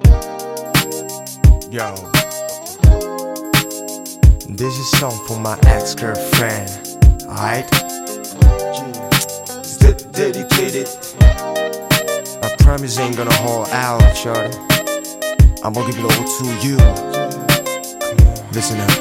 Yo, this is song for my ex-girlfriend, alright? It's dedicated. I promise ain't gonna hold out, shorty. I'm gonna give it all to you. Listen up.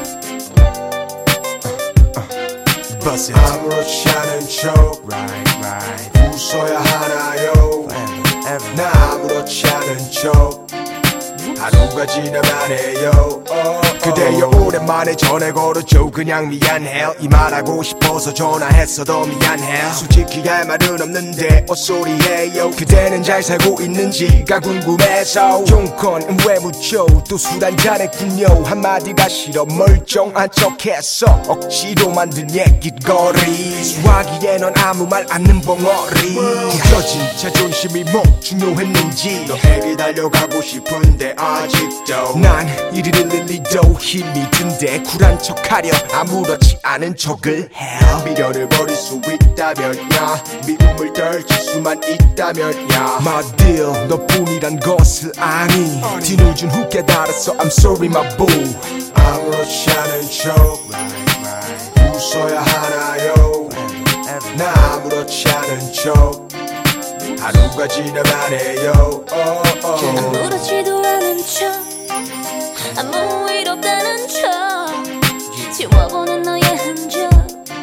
Bust it. 아무렇지 않은 척 Right. 웃어야 하나요? 나 아무렇지 않은 척 하루가 지나만 해요. 그대여 오랜만에 전화 걸었죠. 그냥 미안해요. 이 말하고 싶어서 전화했어. 더 미안해요. 솔직히 할 말은 없는데 헛소리해요. 그대는 잘 살고 있는지가 궁금해서 용건은 왜 묻죠. 또 술 한잔했군요. 한마디가 싫어 멀쩡한 척했어. 억지로 만든 얘기거리. 수화기에 넌 아무 말 않는 벙어리. 굳혀진 자존심이 뭐 중요했는지 너에게 달려가고 싶은데 아직도 난 이리를 리도 힘이 든데 쿨한 척하려 아무렇지 않은 척을 해. 미련을 버릴 수 있다면야 미움을 떨칠 수만 있다면야 My deal 너뿐이란 것을 아니 뒤늦은 후 깨달았어 I'm sorry my boo. 아무렇지 않은 척 웃어야 하나요? 나 아무렇지 않은 척 하루가 지나만 해요. 아무렇지도 않은 척 아무 일 없다는 척 지워보는 너의 흔적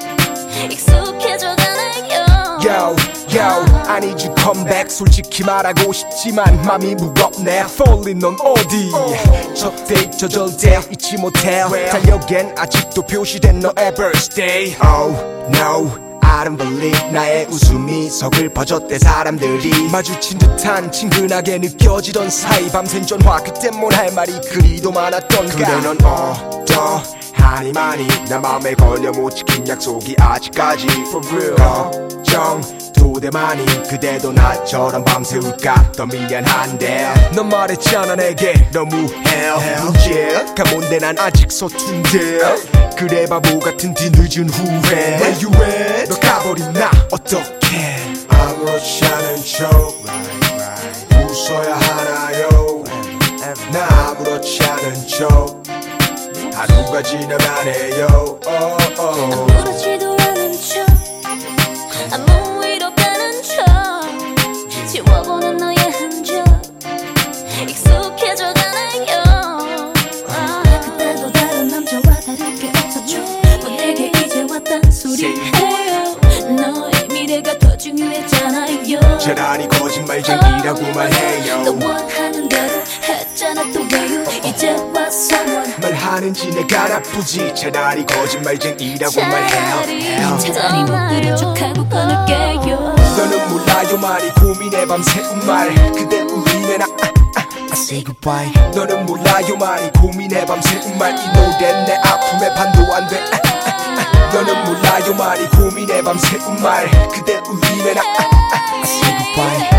익숙해져가네요. Yo I need you come back. 솔직히 말하고 싶지만 맘이 무겁네. Falling 넌 어디 첫 데이트 저절대 잊지 못해. 달력엔 아직도 표시된 너의 birthday. Oh no I don't believe 나의 웃음이 서글퍼졌대. 사람들이 마주친 듯한 친근하게 느껴지던 사이 밤샘 전화 그땐 뭘 할 말이 그리도 많았던가. 그래 넌 어떠하니 많이 나 맘에 걸려 못 지킨 약속이 아직까지 For real 걱정 두 대 많이 그대도 나처럼 밤새울까 더 미안한데 넌 말했잖아 내게 너무해 문제 가본데 난 아직 서툰데 그래 바보 같은 뒤늦은 후회 Where you at? 너 가버린 나 어떡해. 아무렇지 않은 척 웃어야 하나요? 나 아무렇지 않은 척 하루가 지나만 해요. 아무렇지도 않은 척 아무 일 없다는 척 지워보는 너의 흔적 익숙해져가네요. 그때도 다른 남자와 다를 게 없었죠. 뭐 내게 이제 왔단 소리예요. 너의 미래가 더 중요했잖아요. 차라리 거짓말쟁이라고만 해요. 또 원하는 대로 했잖아 또 왜요 이제 와서 말하는지 내가 나쁘지 차라리 거짓말쟁이라고만 해요. 차라리 못 들은 척하고 끊을게요. 너는 몰라요 말이 고민해 밤새운 말 그대 울리네 나 I say goodbye. 너는 몰라요 말이 고민해 밤새운 말 이 노래 내 아픔의 반도 안돼. 너는 몰라요 말이 고민해 밤새운 말 그대 울리네 나 I say goodbye.